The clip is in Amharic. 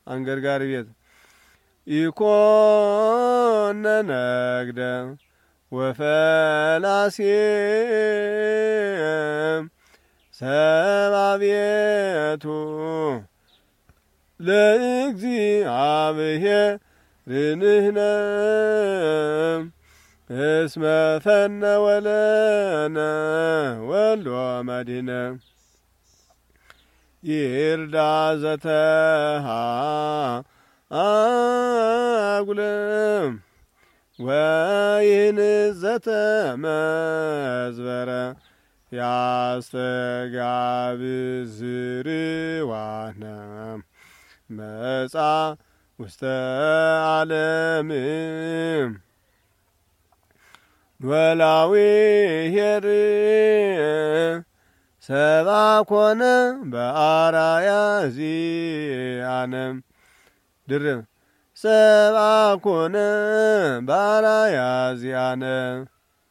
አንገርጋሪ ቤት ኢኮነ ነግደ ወፈላሴ ሰባቤቱ ለእግዚአብሔር ርንህነ እስመ ፈነ ወለነ ወልዶ መድኅነ ይርዳ ዘተሃ አጉለም ወይንዘተ መዝበረ ያስተጋብ ዝርዋነ መጻ ውስተ ዓለም ኖላዊ ኄር ሰብአ ኮነ በአርአያ ዚአነ ድርብ ሰብአ ኮነ በአርአያ ዚአነ